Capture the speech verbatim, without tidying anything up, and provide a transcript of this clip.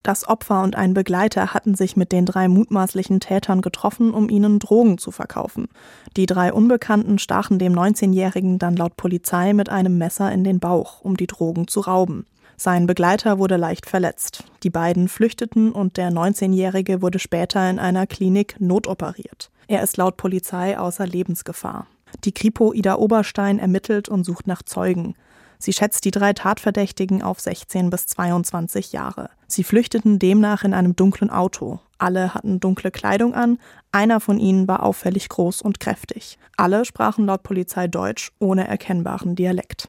Das Opfer und ein Begleiter hatten sich mit den drei mutmaßlichen Tätern getroffen, um ihnen Drogen zu verkaufen. Die drei Unbekannten stachen dem neunzehnjährigen dann laut Polizei mit einem Messer in den Bauch, um die Drogen zu rauben. Sein Begleiter wurde leicht verletzt. Die beiden flüchteten und der neunzehnjährige wurde später in einer Klinik notoperiert. Er ist laut Polizei außer Lebensgefahr. Die Kripo Ida Oberstein ermittelt und sucht nach Zeugen. Sie schätzt die drei Tatverdächtigen auf sechzehn bis zweiundzwanzig Jahre. Sie flüchteten demnach in einem dunklen Auto. Alle hatten dunkle Kleidung an, einer von ihnen war auffällig groß und kräftig. Alle sprachen laut Polizei Deutsch ohne erkennbaren Dialekt.